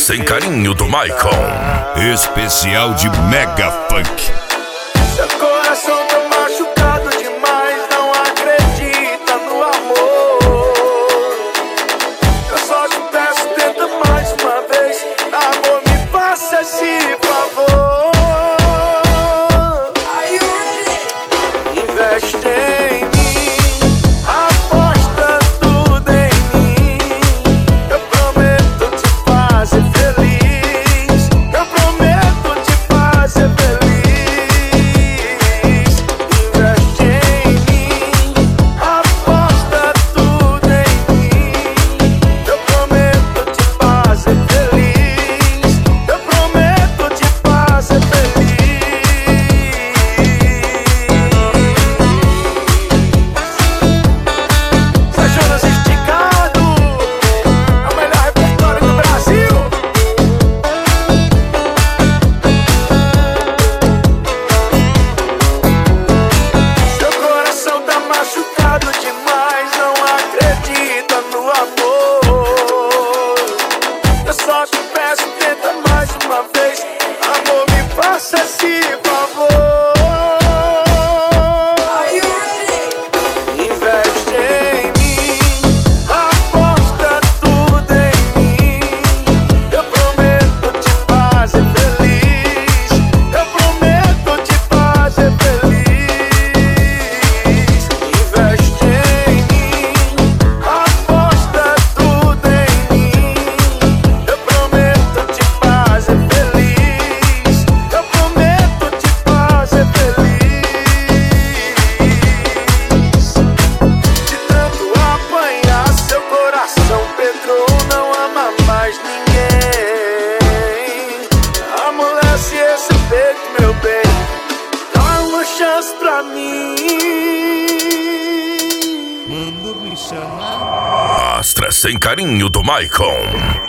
Sem Carinho do Maicon. Especial de Mega Funk. Seu coração tá machucado demais, não acredita no amor. Eu só te peço, tenta mais uma vez. Amor, me faça esse favor. Investe em mim, aposta tudo em mim. Eu prometo te fazer feliz. Eu prometo te fazer feliz. Investe em mim, aposta tudo em mim. Eu prometo te fazer feliz. Eu prometo te fazer feliz. Jonas Esticado, é o melhor repertório do Brasil. Seu coração tá machucado demais, não acredita no amor. Eu só te peço, tenta mais uma vez. Amor, me faça esse favor. Investe em mim, aposta tudo em mim. Eu prometo te fazer feliz. Eu prometo te fazer feliz. Investe em mim, aposta tudo em mim. Eu prometo te fazer feliz. Eu prometo te fazer feliz. De tanto apanhar, seu coração Pedro não ama mais ninguém. Amolece esse peito, meu bem, dá uma chance pra mim. Quando me chamar, Mostra Sem Carinho do Maicon.